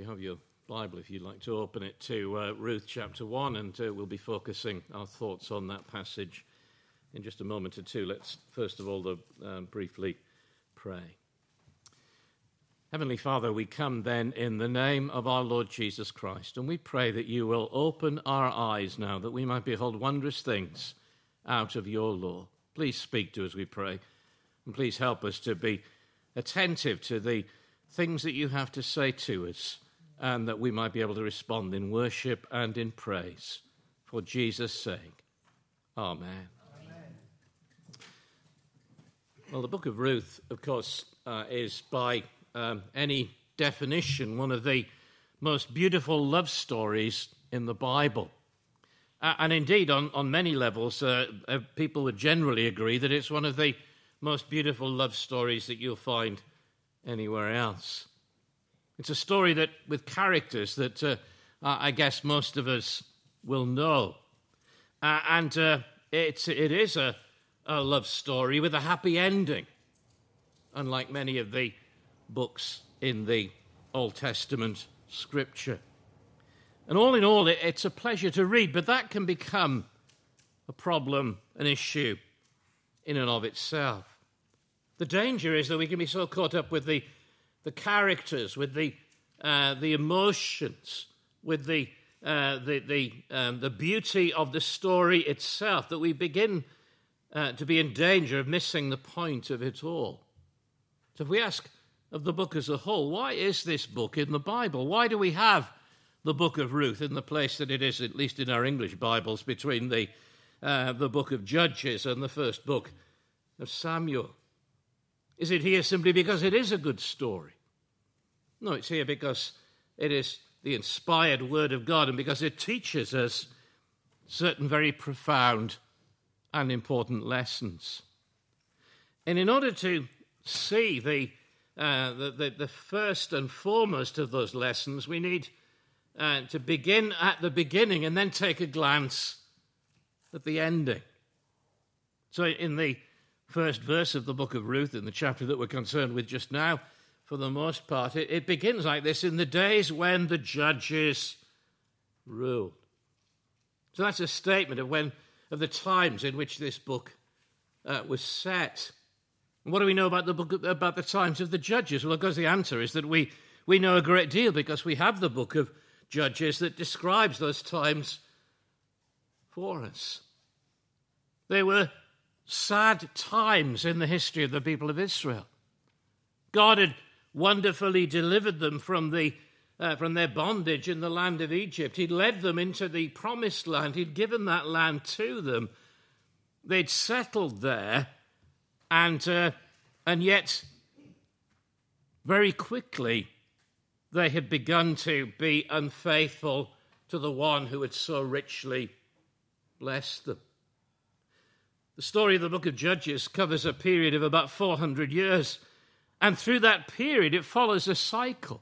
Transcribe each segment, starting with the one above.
you have your Bible, if you'd like to open it to Ruth chapter 1, and we'll be focusing our thoughts on that passage in just a moment or two. Let's first of all briefly pray. Heavenly Father, we come then in the name of our Lord Jesus Christ, and we pray that you will open our eyes now, that we might behold wondrous things out of your law. Please speak to us, we pray, and please help us to be attentive to the things that you have to say to us, and that we might be able to respond in worship and in praise. For Jesus' sake. Amen. Amen. Well, the book of Ruth, of course, is by any definition one of the most beautiful love stories in the Bible. And indeed, on many levels, people would generally agree that it's one of the most beautiful love stories that you'll find anywhere else. It's a story that with characters that I guess most of us will know. And it is a love story with a happy ending, unlike many of the books in the Old Testament scripture. And all in all, it's a pleasure to read, but that can become a problem, an issue in and of itself. The danger is that we can be so caught up with the characters, with the emotions, with the beauty of the story itself, that we begin to be in danger of missing the point of it all. So if we ask of the book as a whole, why is this book in the Bible? Why do we have the book of Ruth in the place that it is, at least in our English Bibles, between the book of Judges and the first book of Samuel? Is it here simply because it is a good story? No, it's here because it is the inspired word of God and because it teaches us certain very profound and important lessons. And in order to see the first and foremost of those lessons, we need to begin at the beginning and then take a glance at the ending. So in the first verse of the book of Ruth, in the chapter that we're concerned with just now, for the most part, it begins like this: in the days when the judges ruled. So that's a statement of the times in which this book was set. And what do we know about the book, about the times of the judges? Well, of course, the answer is that we know a great deal because we have the book of Judges that describes those times for us. They were sad times in the history of the people of Israel. God had wonderfully delivered them from their bondage in the land of Egypt. He'd led them into the promised land. He'd given that land to them. They'd settled there, and yet very quickly they had begun to be unfaithful to the one who had so richly blessed them. The story of the book of Judges covers a period of about 400 years, and through that period it follows a cycle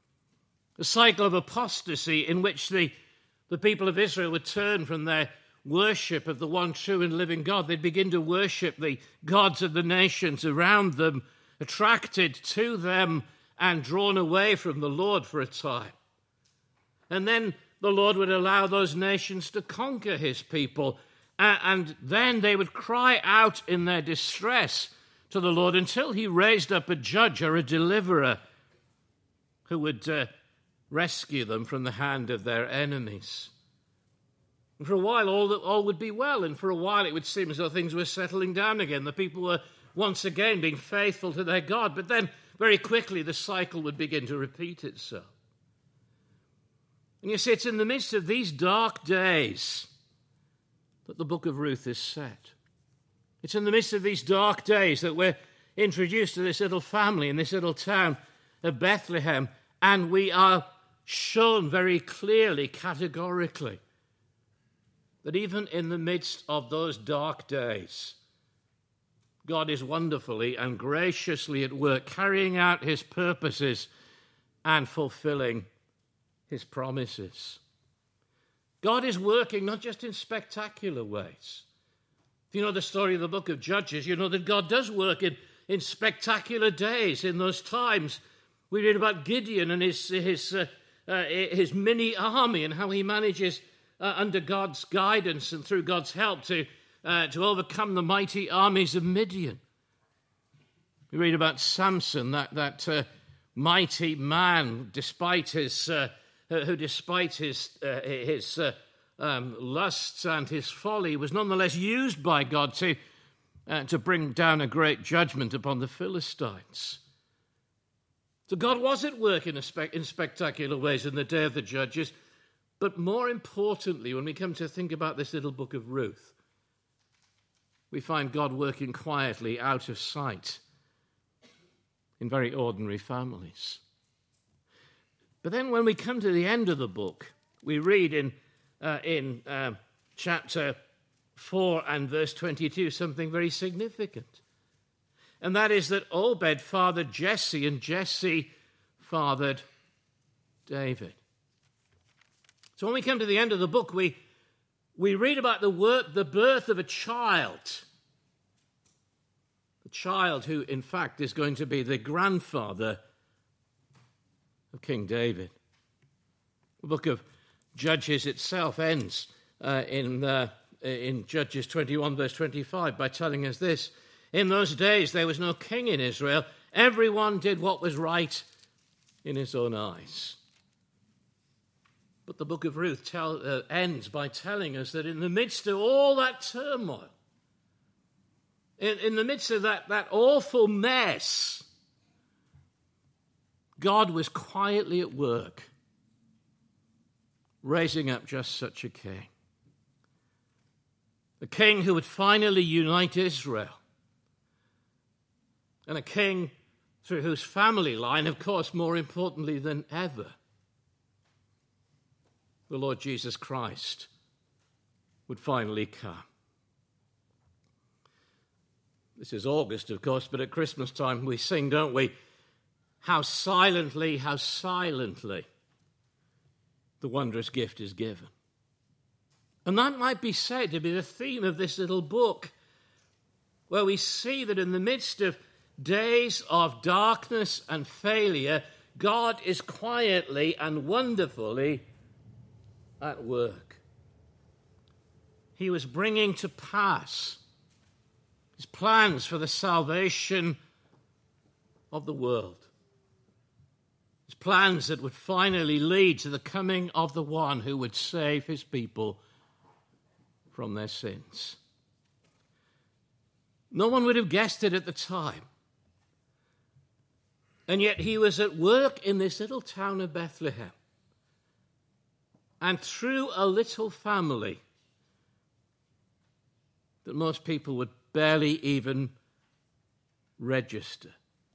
of apostasy in which the people of Israel would turn from their worship of the one true and living God. They'd begin to worship the gods of the nations around them, attracted to them and drawn away from the Lord for a time. And then the Lord would allow those nations to conquer his people, and then they would cry out in their distress to the Lord until he raised up a judge or a deliverer who would rescue them from the hand of their enemies. And for a while, all would be well, and for a while it would seem as though things were settling down again. The people were once again being faithful to their God, but then very quickly the cycle would begin to repeat itself. And you see, it's in the midst of these dark days that the book of Ruth is set. It's in the midst of these dark days that we're introduced to this little family in this little town of Bethlehem, and we are shown very clearly, categorically, that even in the midst of those dark days, God is wonderfully and graciously at work, carrying out his purposes and fulfilling his promises. God is working not just in spectacular ways. If you know the story of the book of Judges, you know that God does work in spectacular days. In those times, we read about Gideon and his his mini army and how he manages, under God's guidance and through God's help, to overcome the mighty armies of Midian. We read about Samson, that mighty man, despite his lusts and his folly, was nonetheless used by God to bring down a great judgment upon the Philistines. So God was at work in spectacular ways in the day of the judges, but more importantly, when we come to think about this little book of Ruth, we find God working quietly out of sight in very ordinary families. But then when we come to the end of the book, we read in chapter 4 and verse 22 something very significant. And that is that Obed fathered Jesse, and Jesse fathered David. So when we come to the end of the book, we read about the birth of a child. A child who, in fact, is going to be the grandfather of King David. The book of Judges itself ends in Judges 21, verse 25, by telling us this: in those days there was no king in Israel. Everyone did what was right in his own eyes. But the book of Ruth ends by telling us that in the midst of all that turmoil, in the midst of that awful mess, God was quietly at work, raising up just such a king. A king who would finally unite Israel. And a king through whose family line, of course, more importantly than ever, the Lord Jesus Christ would finally come. This is August, of course, but at Christmas time we sing, don't we? How silently the wondrous gift is given. And that might be said to be the theme of this little book, where we see that in the midst of days of darkness and failure, God is quietly and wonderfully at work. He was bringing to pass his plans for the salvation of the world. His plans that would finally lead to the coming of the one who would save his people from their sins. No one would have guessed it at the time. And yet he was at work in this little town of Bethlehem. And through a little family that most people would barely even register.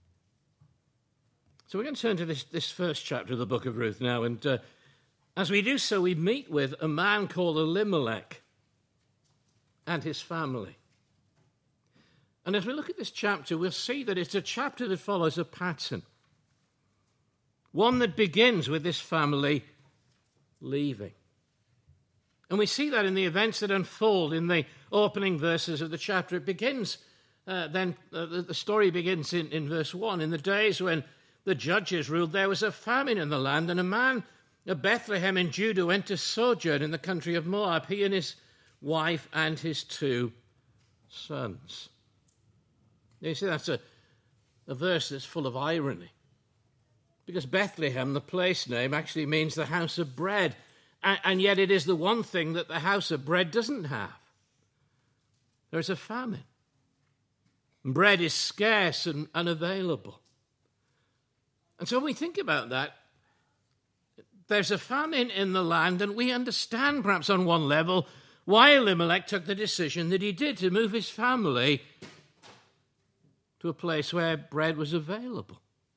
So we're going to turn to this first chapter of the book of Ruth now. And as we do so, we meet with a man called Elimelech and his family. And as we look at this chapter, we'll see that it's a chapter that follows a pattern. One that begins with this family leaving. And we see that in the events that unfold in the opening verses of the chapter. It begins, the story begins in verse 1. In the days when the judges ruled, there was a famine in the land, and a man of Bethlehem in Judah went to sojourn in the country of Moab, he and his wife and his 2 sons. You see, that's a verse that's full of irony. Because Bethlehem, the place name, actually means the house of bread. And yet it is the one thing that the house of bread doesn't have. There's a famine. Bread is scarce and unavailable. And so when we think about that, there's a famine in the land, and we understand perhaps on one level why Elimelech took the decision that he did to move his family to a place where bread was available.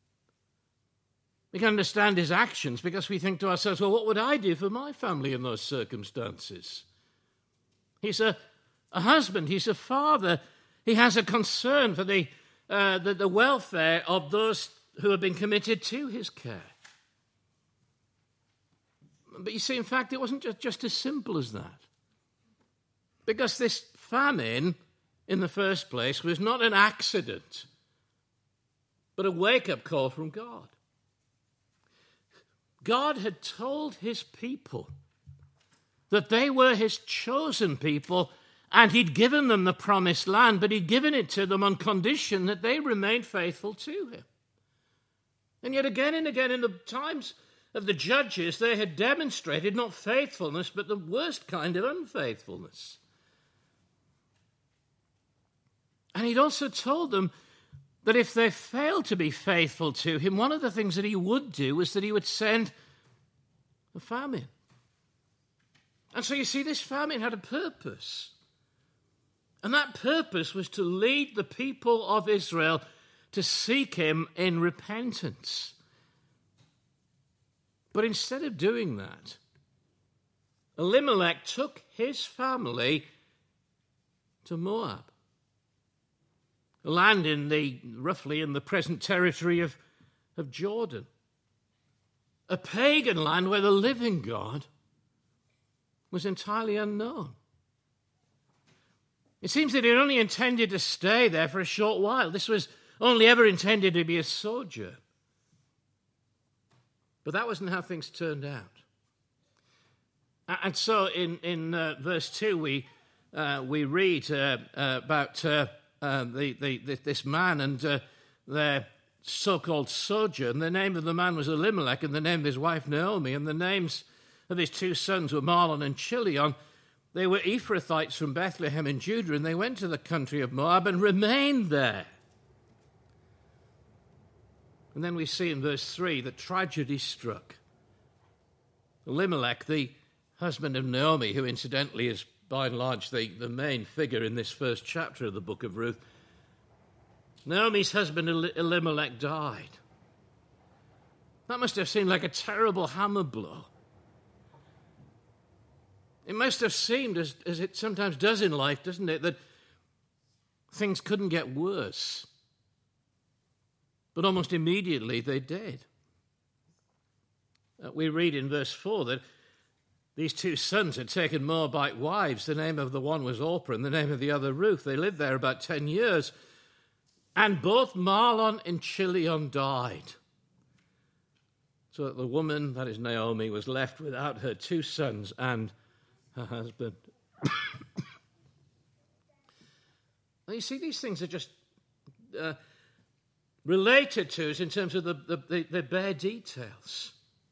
We can understand his actions because we think to ourselves, well, what would I do for my family in those circumstances? He's a husband, he's a father, he has a concern for the welfare of those who have been committed to his care. But you see, in fact, it wasn't just as simple as that. Because this famine, in the first place, was not an accident, but a wake-up call from God. God had told his people that they were his chosen people, and he'd given them the promised land, but he'd given it to them on condition that they remained faithful to him. And yet again and again in the times of the judges, they had demonstrated not faithfulness, but the worst kind of unfaithfulness. And he'd also told them that if they failed to be faithful to him, one of the things that he would do was that he would send a famine. And so you see, this famine had a purpose. And that purpose was to lead the people of Israel to seek him in repentance. But instead of doing that, Elimelech took his family to Moab, a land roughly in the present territory of Jordan, a pagan land where the living God was entirely unknown. It seems that he only intended to stay there for a short while. This was only ever intended to be a sojourn. But that wasn't how things turned out. And so in verse 2 we read about this man and their so-called sojourn. The name of the man was Elimelech, and the name of his wife Naomi, and the names of his two sons were Mahlon and Chilion. They were Ephrathites from Bethlehem in Judah, and they went to the country of Moab and remained there. And then we see in verse 3 that tragedy struck. Elimelech, the husband of Naomi, who incidentally is by and large the main figure in this first chapter of the book of Ruth, Naomi's husband Elimelech died. That must have seemed like a terrible hammer blow. It must have seemed, as it sometimes does in life, doesn't it, that things couldn't get worse. But almost immediately they did. We read in verse 4 that these two sons had taken Moabite wives. The name of the one was Orpah and the name of the other Ruth. They lived there about 10 years. And both Mahlon and Chilion died. So that the woman, that is Naomi, was left without her two sons and her husband. Now you see, these things are just related to us in terms of the bare details.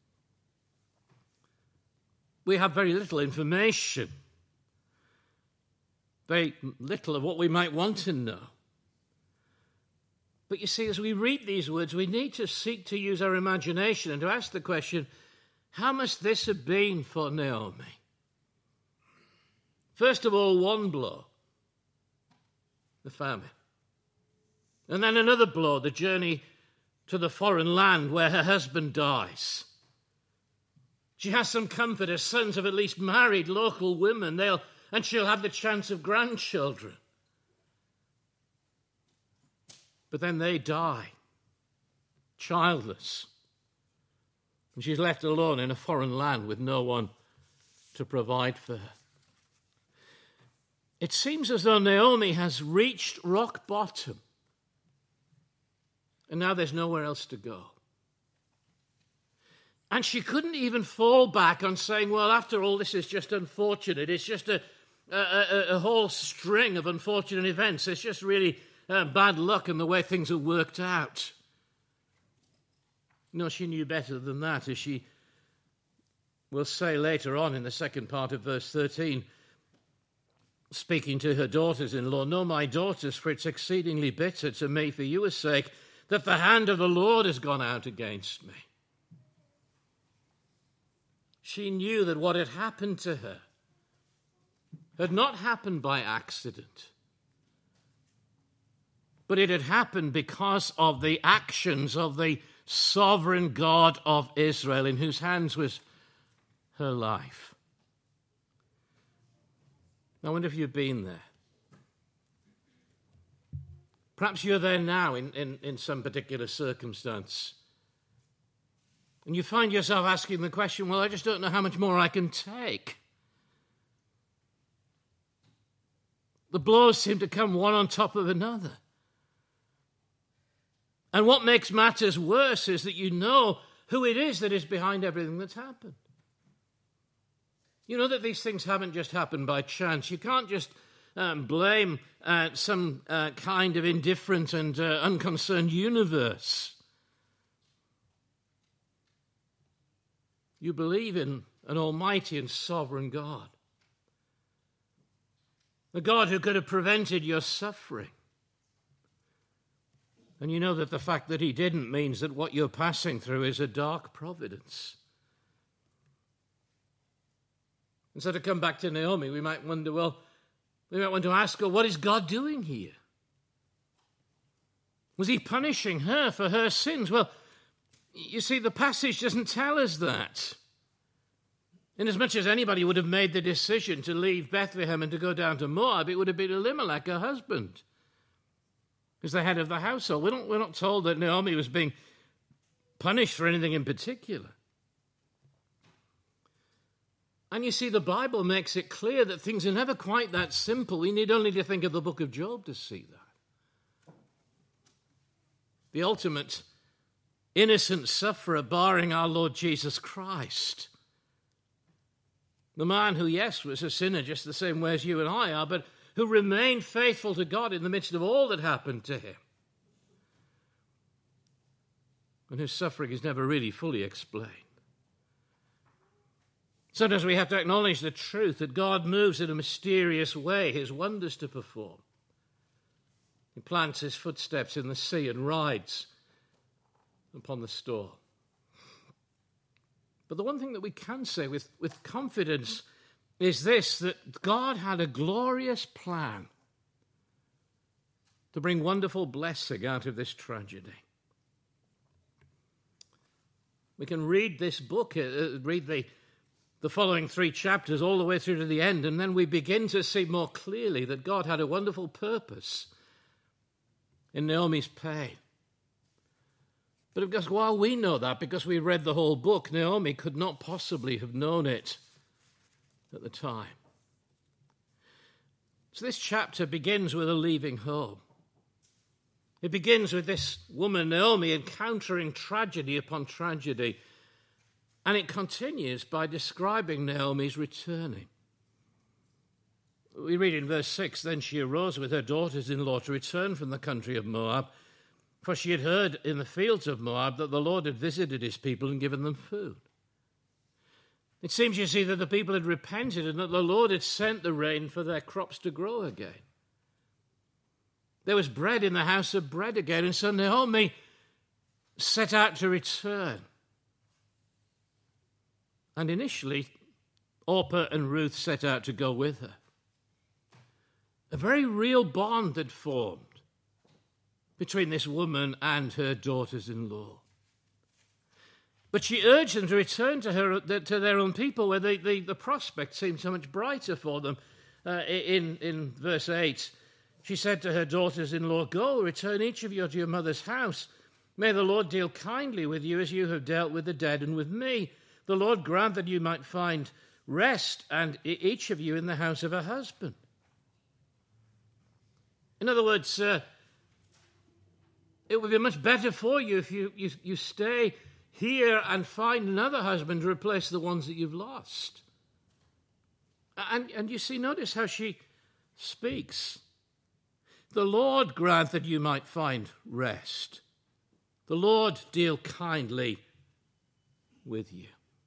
We have very little information, very little of what we might want to know. But you see, as we read these words, we need to seek to use our imagination and to ask the question, how must this have been for Naomi? First of all, one blow, the famine. And then another blow, the journey to the foreign land where her husband dies. She has some comfort. Her sons have at least married local women, and she'll have the chance of grandchildren. But then they die, childless. And she's left alone in a foreign land with no one to provide for her. It seems as though Naomi has reached rock bottom, and now there's nowhere else to go. And she couldn't even fall back on saying, well, after all, this is just unfortunate. It's just a whole string of unfortunate events. It's just really bad luck in the way things have worked out. No, she knew better than that, as she will say later on in the second part of verse 13, speaking to her daughters-in-law, "No, my daughters, for it's exceedingly bitter to me for your sake that the hand of the Lord has gone out against me." She knew that what had happened to her had not happened by accident, but it had happened because of the actions of the sovereign God of Israel, in whose hands was her life. I wonder if you've been there. Perhaps you're there now in some particular circumstance. And you find yourself asking the question, well, I just don't know how much more I can take. The blows seem to come one on top of another. And what makes matters worse is that you know who it is that is behind everything that's happened. You know that these things haven't just happened by chance. You can't just blame some kind of indifferent and unconcerned universe. You believe in an almighty and sovereign God. A God who could have prevented your suffering. And you know that the fact that he didn't means that what you're passing through is a dark providence. And so to come back to Naomi, we might want to ask her, what is God doing here? Was he punishing her for her sins? Well, you see, the passage doesn't tell us that. Inasmuch as anybody would have made the decision to leave Bethlehem and to go down to Moab, it would have been Elimelech, her husband, as the head of the household. We're not told that Naomi was being punished for anything in particular. And you see, the Bible makes it clear that things are never quite that simple. We need only to think of the book of Job to see that. The ultimate innocent sufferer barring our Lord Jesus Christ. The man who, yes, was a sinner just the same way as you and I are, but who remained faithful to God in the midst of all that happened to him. And whose suffering is never really fully explained. Sometimes we have to acknowledge the truth that God moves in a mysterious way, his wonders to perform. He plants his footsteps in the sea and rides upon the storm. But the one thing that we can say with confidence is this, that God had a glorious plan to bring wonderful blessing out of this tragedy. We can read this book, read the following 3 chapters all the way through to the end, and then we begin to see more clearly that God had a wonderful purpose in Naomi's pain. But of course, while we know that, because we read the whole book, Naomi could not possibly have known it at the time. So this chapter begins with a leaving home. It begins with this woman, Naomi, encountering tragedy upon tragedy. And it continues by describing Naomi's returning. We read in verse 6, then she arose with her daughters-in-law to return from the country of Moab, for she had heard in the fields of Moab that the Lord had visited his people and given them food. It seems, you see, that the people had repented and that the Lord had sent the rain for their crops to grow again. There was bread in the house of bread again, and so Naomi set out to return. And initially, Orpah and Ruth set out to go with her. A very real bond had formed between this woman and her daughters-in-law. But she urged them to return to their own people, where the prospect seemed so much brighter for them. In verse 8, she said to her daughters-in-law, go, return each of you to your mother's house. May the Lord deal kindly with you as you have dealt with the dead and with me. The Lord grant that you might find rest, and each of you in the house of a husband. In other words, it would be much better for you if you stay here and find another husband to replace the ones that you've lost. And you see, notice how she speaks. The Lord grant that you might find rest. The Lord deal kindly with you.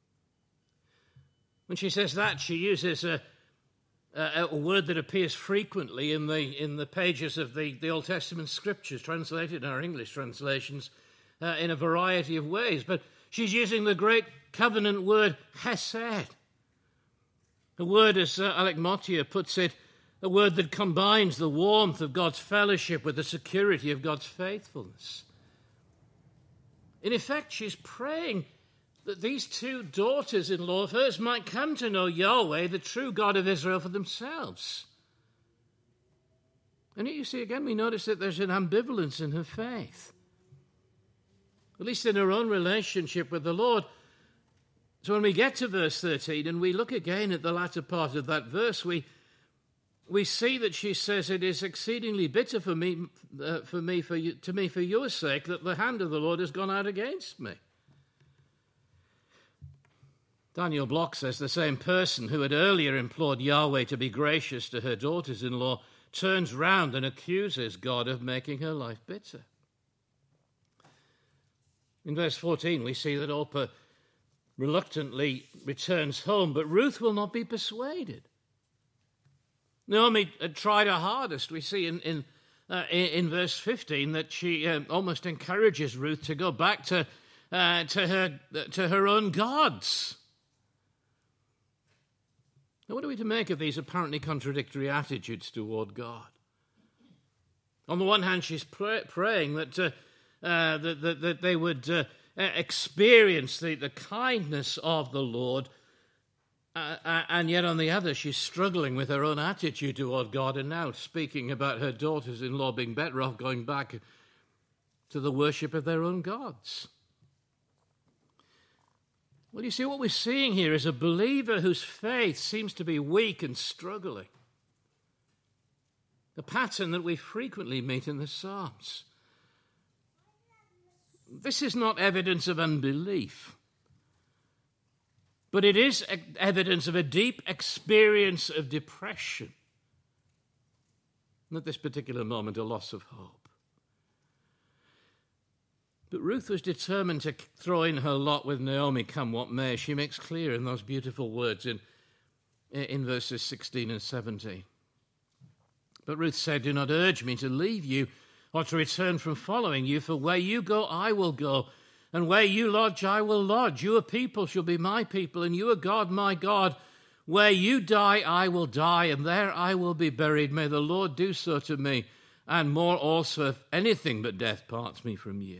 When she says that, she uses a word that appears frequently in the pages of the Old Testament scriptures, translated in our English translations in a variety of ways. But she's using the great covenant word hesed. A word, as Alec Mottier puts it, a word that combines the warmth of God's fellowship with the security of God's faithfulness. In effect, she's praying that these 2 daughters-in-law of hers might come to know Yahweh, the true God of Israel, for themselves. And here you see again, we notice that there's an ambivalence in her faith, at least in her own relationship with the Lord. So when we get to verse 13 and we look again at the latter part of that verse, we see that she says, it is exceedingly bitter for me for your sake that the hand of the Lord has gone out against me. Daniel Block says the same person who had earlier implored Yahweh to be gracious to her daughters-in-law turns round and accuses God of making her life bitter. In verse 14, we see that Orpah reluctantly returns home, but Ruth will not be persuaded. Naomi had tried her hardest. We see in verse 15 that she almost encourages Ruth to go back to her own gods. Now, what are we to make of these apparently contradictory attitudes toward God? On the one hand, she's praying that they would experience the kindness of the Lord, and yet on the other, she's struggling with her own attitude toward God, and now speaking about her daughters-in-law being better off going back to the worship of their own gods. Well, you see, what we're seeing here is a believer whose faith seems to be weak and struggling. A pattern that we frequently meet in the Psalms. This is not evidence of unbelief, but it is evidence of a deep experience of depression, and at this particular moment, a loss of hope. But Ruth was determined to throw in her lot with Naomi, come what may. She makes clear in those beautiful words in verses 16 and 17. But Ruth said, "Do not urge me to leave you or to return from following you, for where you go, I will go, and where you lodge, I will lodge. Your people shall be my people, and your God, my God. Where you die, I will die, and there I will be buried. May the Lord do so to me, and more also, if anything but death parts me from you."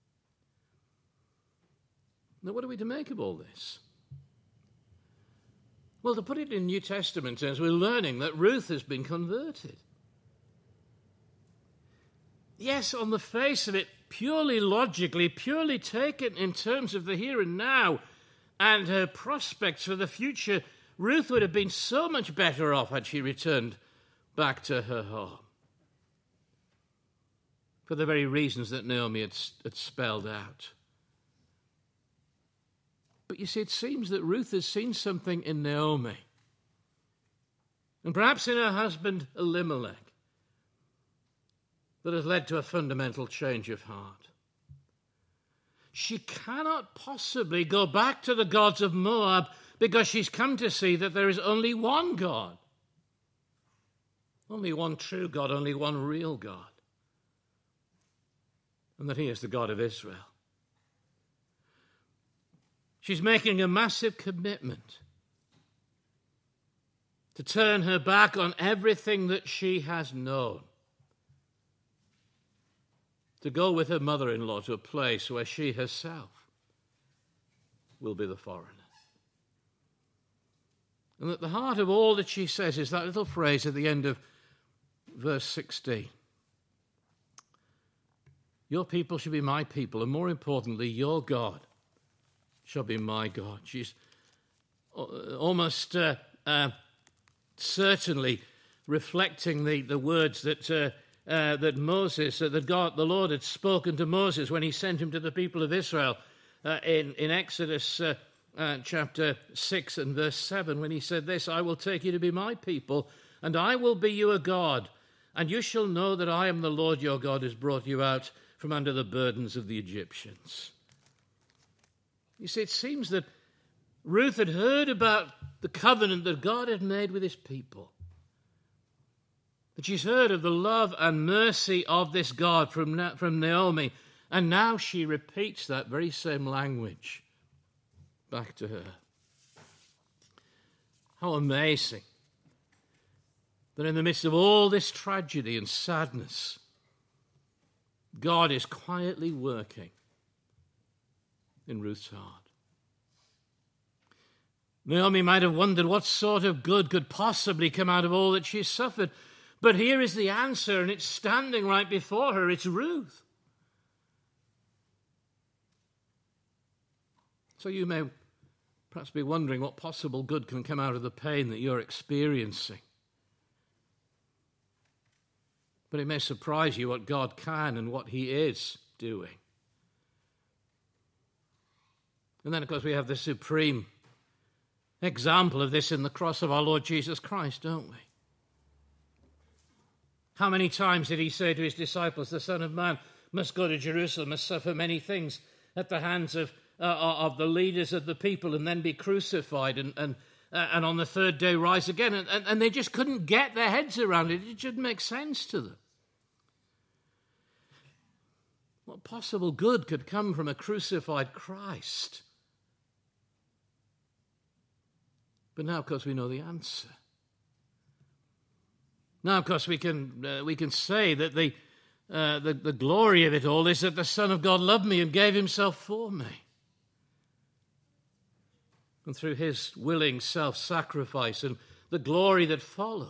Now, what are we to make of all this? Well, to put it in New Testament terms, we're learning that Ruth has been converted. Yes, on the face of it, purely logically, purely taken in terms of the here and now and her prospects for the future, Ruth would have been so much better off had she returned back to her home, for the very reasons that Naomi had spelled out. But you see, it seems that Ruth has seen something in Naomi, and perhaps in her husband Elimelech, that has led to a fundamental change of heart. She cannot possibly go back to the gods of Moab because she's come to see that there is only one God, only one true God, only one real God, and that he is the God of Israel. She's making a massive commitment to turn her back on everything that she has known, to go with her mother-in-law to a place where she herself will be the foreigner. And at the heart of all that she says is that little phrase at the end of verse 16. Your people shall be my people, and more importantly, your God shall be my God. She's almost certainly reflecting the words that Moses, the Lord had spoken to Moses when he sent him to the people of Israel in Exodus chapter 6 and verse 7, when he said this, "I will take you to be my people, and I will be your God, and you shall know that I am the Lord your God who has brought you out from under the burdens of the Egyptians." You see, it seems that Ruth had heard about the covenant that God had made with his people. That she's heard of the love and mercy of this God from Naomi, and now she repeats that very same language back to her. How amazing that in the midst of all this tragedy and sadness, God is quietly working in Ruth's heart. Naomi might have wondered what sort of good could possibly come out of all that she's suffered. But here is the answer, and it's standing right before her. It's Ruth. So you may perhaps be wondering what possible good can come out of the pain that you're experiencing. But it may surprise you what God can and what he is doing. And then, of course, we have the supreme example of this in the cross of our Lord Jesus Christ, don't we? How many times did he say to his disciples, the Son of Man must go to Jerusalem, must suffer many things at the hands of the leaders of the people, and then be crucified, and on the third day rise again. And they just couldn't get their heads around it. It didn't make sense to them. What possible good could come from a crucified Christ? But now, of course, we know the answer. Now, of course, we can say that the glory of it all is that the Son of God loved me and gave himself for me. And through his willing self-sacrifice and the glory that followed,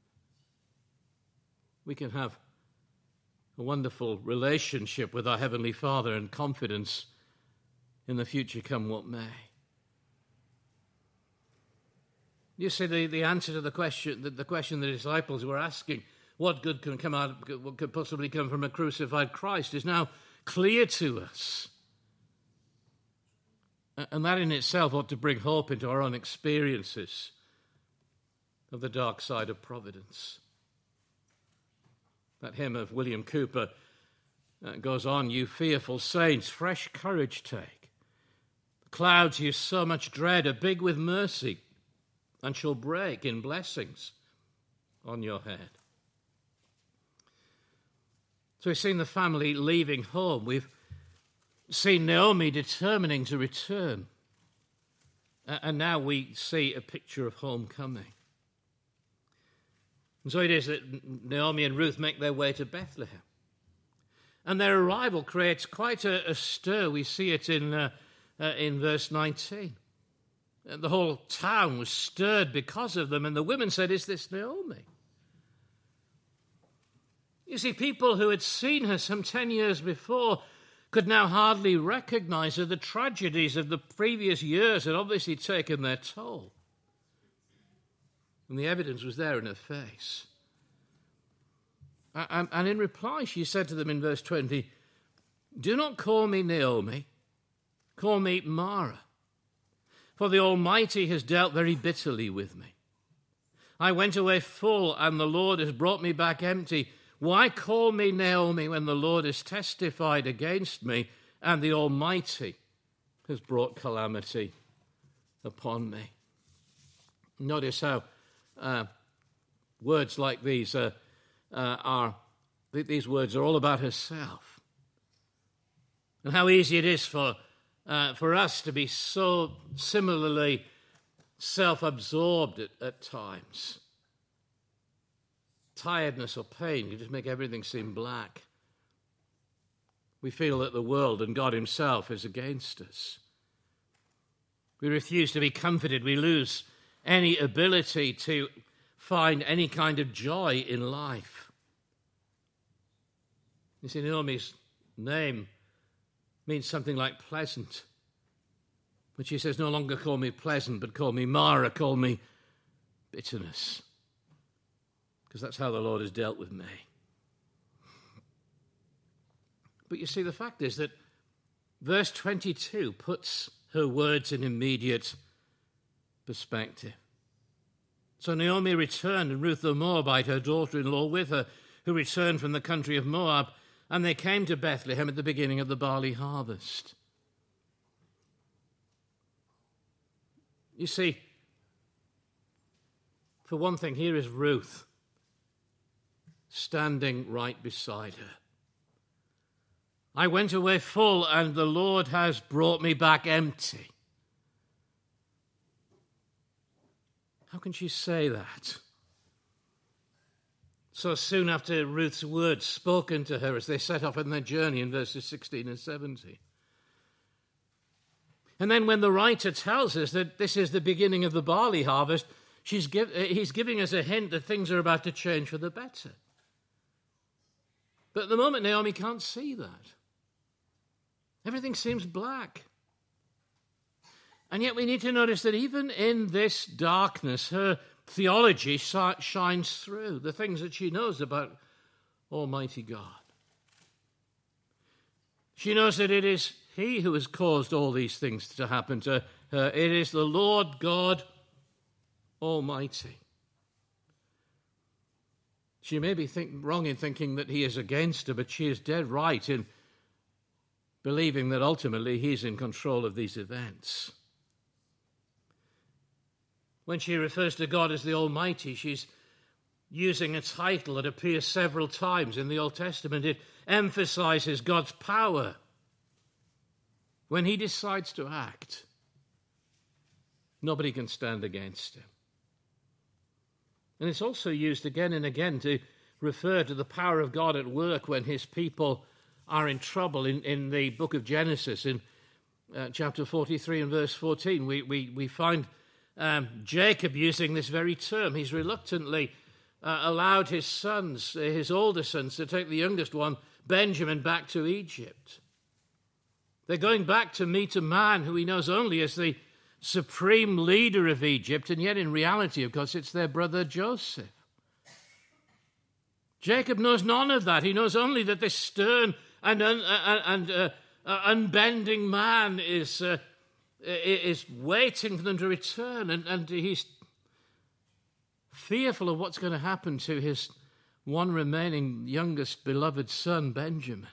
we can have a wonderful relationship with our Heavenly Father and confidence in the future, come what may. You see, the answer to the question the disciples were asking, what good can come out, what could possibly come from a crucified Christ, is now clear to us. And that in itself ought to bring hope into our own experiences of the dark side of providence. That hymn of William Cowper goes on, you fearful saints, fresh courage take. The clouds you so much dread are big with mercy, and shall break in blessings on your head. So we've seen the family leaving home. We've seen Naomi determining to return. And now we see a picture of homecoming. And so it is that Naomi and Ruth make their way to Bethlehem. And their arrival creates quite a stir. We see it in verse 19. The whole town was stirred because of them, and the women said, is this Naomi? You see, people who had seen her some 10 years before could now hardly recognize her. The tragedies of the previous years had obviously taken their toll. And the evidence was there in her face. And in reply, she said to them in verse 20, do not call me Naomi, call me Mara. For the Almighty has dealt very bitterly with me. I went away full, and the Lord has brought me back empty. Why call me Naomi when the Lord has testified against me, and the Almighty has brought calamity upon me? Notice how words like these these words are all about herself, and how easy it is for us to be so similarly self-absorbed at times. Tiredness or pain can just make everything seem black. We feel that the world and God himself is against us. We refuse to be comforted. We lose any ability to find any kind of joy in life. You see, Naomi's name means something like pleasant. But she says, no longer call me pleasant, but call me Mara, call me bitterness. Because that's how the Lord has dealt with me. But you see, the fact is that verse 22 puts her words in immediate perspective. So Naomi returned, and Ruth the Moabite, her daughter-in-law, with her, who returned from the country of Moab, and they came to Bethlehem at the beginning of the barley harvest. You see, for one thing, here is Ruth standing right beside her. I went away full, and the Lord has brought me back empty. How can she say that? So soon after Ruth's words spoken to her as they set off on their journey in verses 16 and 17. And then when the writer tells us that this is the beginning of the barley harvest, he's giving us a hint that things are about to change for the better. But at the moment, Naomi can't see that. Everything seems black. And yet we need to notice that even in this darkness, her theology shines through the things that she knows about Almighty God. She knows that it is He who has caused all these things to happen to her. It is the Lord God Almighty. She may be wrong in thinking that he is against her, but she is dead right in believing that ultimately he's in control of these events. When she refers to God as the Almighty, she's using a title that appears several times in the Old Testament. It emphasizes God's power. When he decides to act, nobody can stand against him. And it's also used again and again to refer to the power of God at work when his people are in trouble. In the book of Genesis, in chapter 43 and verse 14, we find Jacob using this very term. He's reluctantly allowed his sons, his older sons, to take the youngest one, Benjamin, back to Egypt. They're going back to meet a man who he knows only as the supreme leader of Egypt, and yet in reality, of course, it's their brother Joseph. Jacob knows none of that. He knows only that this stern and unbending man is waiting for them to return, and he's fearful of what's going to happen to his one remaining youngest beloved son, Benjamin.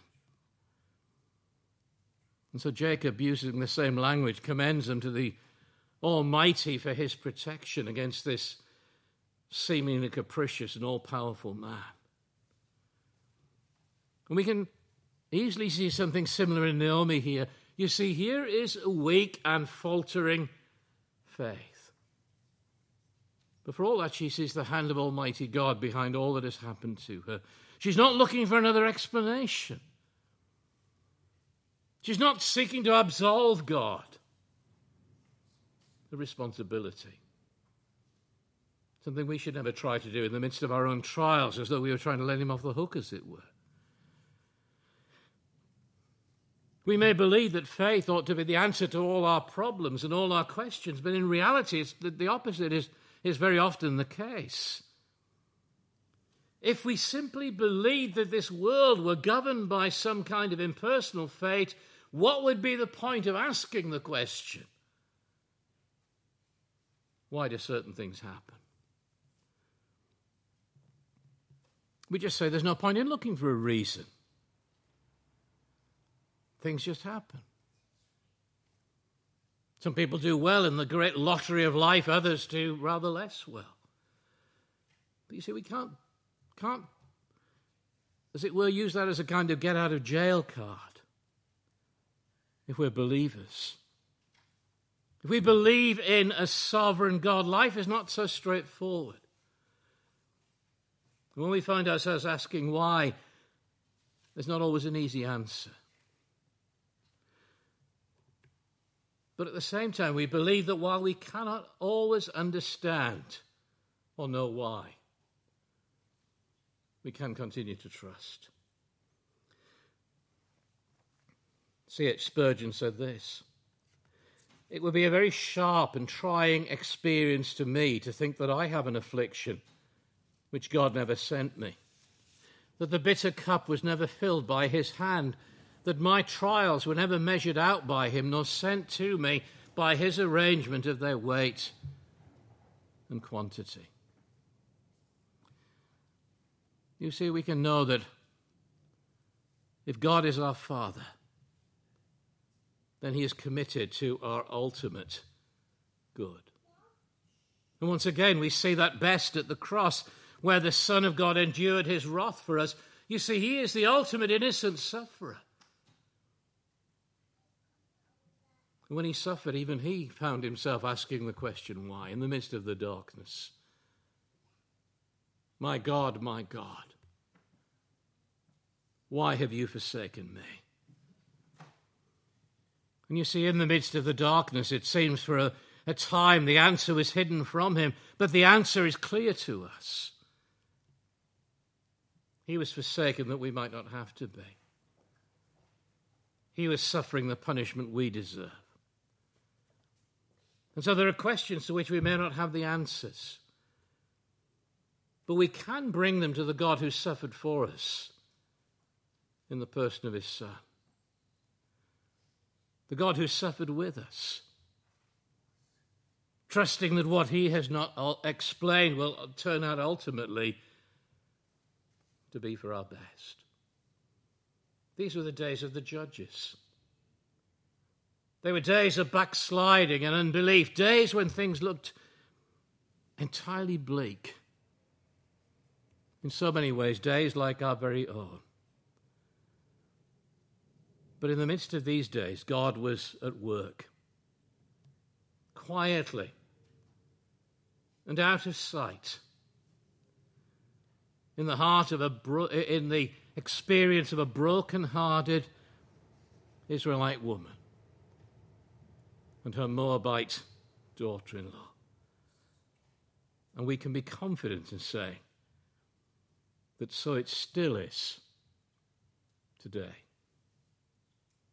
And so Jacob, using the same language, commends him to the Almighty for his protection against this seemingly capricious and all-powerful man. And we can easily see something similar in Naomi here. You see, here is a weak and faltering faith. But for all that, she sees the hand of Almighty God behind all that has happened to her. She's not looking for another explanation. She's not seeking to absolve God. The responsibility. Something we should never try to do in the midst of our own trials, as though we were trying to let him off the hook, as it were. We may believe that faith ought to be the answer to all our problems and all our questions, but in reality, it's the opposite is very often the case. If we simply believed that this world were governed by some kind of impersonal fate, what would be the point of asking the question? Why do certain things happen? We just say there's no point in looking for a reason. Things just happen. Some people do well in the great lottery of life, others do rather less well. But you see, we can't, as it were, use that as a kind of get-out-of-jail card if we're believers. If we believe in a sovereign God, life is not so straightforward. When we find ourselves asking why, there's not always an easy answer. But at the same time, we believe that while we cannot always understand or know why, we can continue to trust. C.H. Spurgeon said this: "It would be a very sharp and trying experience to me to think that I have an affliction which God never sent me, that the bitter cup was never filled by his hand, that my trials were never measured out by him, nor sent to me by his arrangement of their weight and quantity." You see, we can know that if God is our Father, then he is committed to our ultimate good. And once again, we see that best at the cross, where the Son of God endured his wrath for us. You see, he is the ultimate innocent sufferer. And when he suffered, even he found himself asking the question, why, in the midst of the darkness. My God, why have you forsaken me? And you see, in the midst of the darkness, it seems for a time the answer was hidden from him, but the answer is clear to us. He was forsaken that we might not have to be. He was suffering the punishment we deserve. And so there are questions to which we may not have the answers, but we can bring them to the God who suffered for us in the person of his Son. The God who suffered with us trusting that what he has not explained will turn out ultimately to be for our best. These were the days of the judges. They were days of backsliding and unbelief, days when things looked entirely bleak. In so many ways, days like our very own. But in the midst of these days, God was at work, quietly and out of sight, in the heart of in the experience of a broken-hearted Israelite woman and her Moabite daughter-in-law. And we can be confident in saying that so it still is today.